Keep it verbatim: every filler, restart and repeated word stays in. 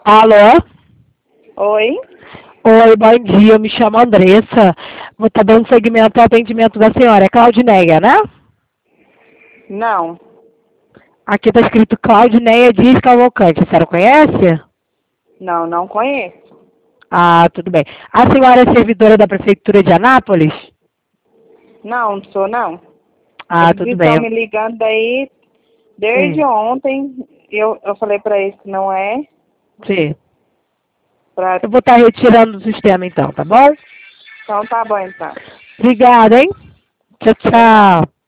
Alô? Oi? Oi, bom dia. Eu me chamo Andressa. Vou estar dando seguimento ao atendimento da senhora. É Claudineia, né? Não. Aqui está escrito Claudineia Dias Cavalcante. A senhora conhece? Não, não conheço. Ah, tudo bem. A senhora é servidora da Prefeitura de Anápolis? Não, não sou não. Ah, Eles tudo estão bem. me ligando aí desde Hum, ontem. Eu, eu falei pra eles que não é. sim. Pra... Eu vou estar retirando do sistema então, tá bom? Então tá bom então. Obrigada, hein? Tchau, De nada. tchau.